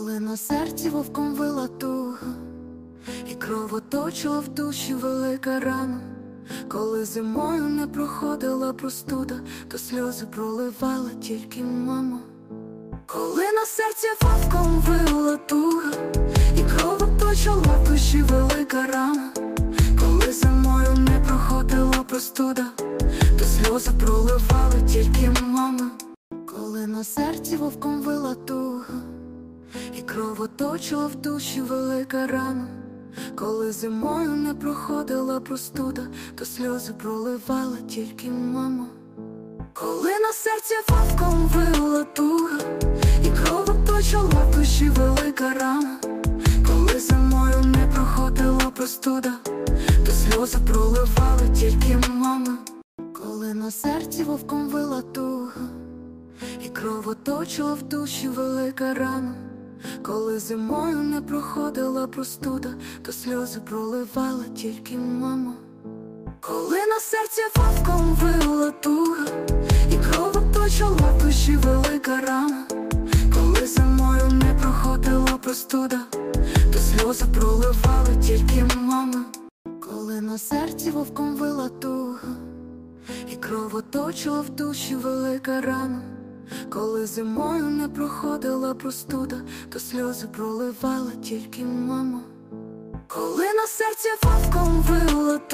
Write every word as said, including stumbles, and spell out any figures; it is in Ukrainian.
Коли на серці вовком вила туга, і кровоточила в душі велика рана, коли зимою не проходила простуда, то сльози проливала тільки мама. Коли на серці вовком вила туга, і кровоточила в душі велика рана, коли зимою не проходила простуда, то сльози проливала тільки мама. Коли на серці вовком вила туга, і кровоточила в душі велика рана, коли зимою не проходила простуда, то сльози проливала тільки мама. Коли на серці вовком вила туга, і кровоточила в душі велика рана, коли зимою не проходила простуда, то сльози проливала тільки мама. Коли на серці вовком вила туга, і кровоточила в душі велика рана, коли зимою не проходила простуда, то сльози проливала тільки мама. Коли на серці вовком вила туга, і кровоточила в душі велика рана, коли зимою не проходила простуда, то сльози проливала тільки мама. Коли на серці вовком вила туга, і кровоточила в душі велика рана, коли зимою не проходила простуда, то сльози проливала тільки мама. Коли на серці вовком вила туга,